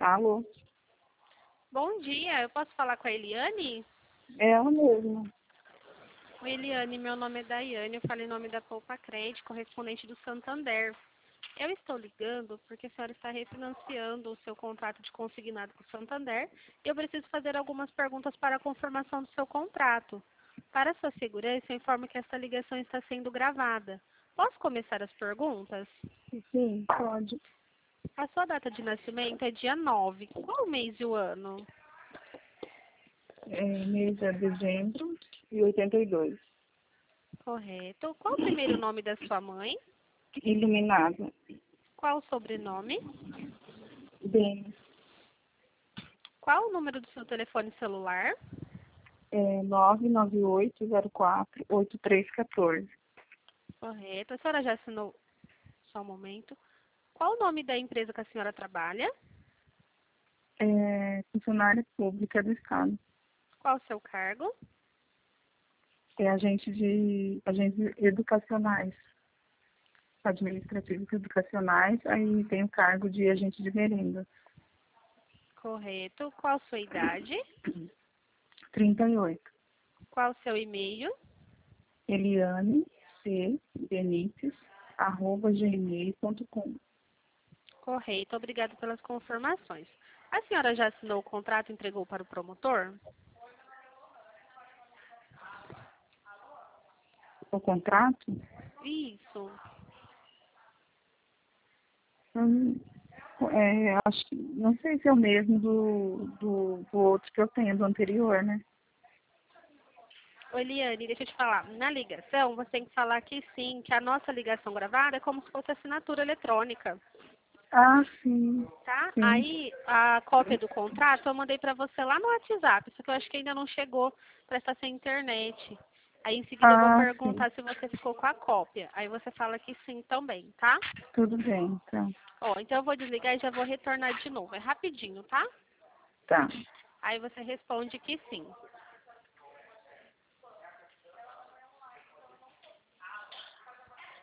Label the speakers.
Speaker 1: Alô?
Speaker 2: Bom dia, eu posso falar com a Eliane?
Speaker 1: É ela mesma.
Speaker 2: Oi, Eliane, meu nome é Daiane, eu falo em nome da Poupa Crédito, correspondente do Santander. Eu estou ligando porque a senhora está refinanciando o seu contrato de consignado com o Santander e eu preciso fazer algumas perguntas para a confirmação do seu contrato. Para sua segurança, eu informo que esta ligação está sendo gravada. Posso começar as perguntas?
Speaker 1: Sim, pode.
Speaker 2: A sua data de nascimento é dia 9. Qual o mês e o ano?
Speaker 1: Mês é dezembro e 82.
Speaker 2: Correto. Qual o primeiro nome da sua mãe?
Speaker 1: Iluminado.
Speaker 2: Qual o sobrenome?
Speaker 1: Bem,
Speaker 2: Qual o número do seu telefone celular?
Speaker 1: 998048314.
Speaker 2: Correto. A senhora já assinou? Só um momento. Qual o nome da empresa que a senhora trabalha?
Speaker 1: Funcionária pública do Estado.
Speaker 2: Qual o seu cargo?
Speaker 1: É agentes educacionais, administrativos educacionais, aí tem o cargo de agente de merenda.
Speaker 2: Correto. Qual a sua idade?
Speaker 1: 38.
Speaker 2: Qual o seu e-mail?
Speaker 1: Eliane C. Benites, @gmail.com.
Speaker 2: Correto. Obrigada pelas confirmações. A senhora já assinou o contrato e entregou para o promotor?
Speaker 1: O contrato?
Speaker 2: Isso.
Speaker 1: Acho que não sei se é o mesmo do outro que eu tenho, do anterior, né?
Speaker 2: Ô, Eliane, deixa eu te falar. Na ligação, você tem que falar que sim, que a nossa ligação gravada é como se fosse assinatura eletrônica.
Speaker 1: Ah, sim,
Speaker 2: Tá?
Speaker 1: sim.
Speaker 2: Aí, a cópia do contrato eu mandei pra você lá no WhatsApp, só que eu acho que ainda não chegou para estar sem internet. Aí, em seguida, eu vou
Speaker 1: Ah, sim.
Speaker 2: perguntar se você ficou com a cópia. Aí você fala que sim também, tá?
Speaker 1: Tudo bem, então.
Speaker 2: Ó, então eu vou desligar e já vou retornar de novo. É rapidinho, tá?
Speaker 1: Tá.
Speaker 2: Aí você responde que sim.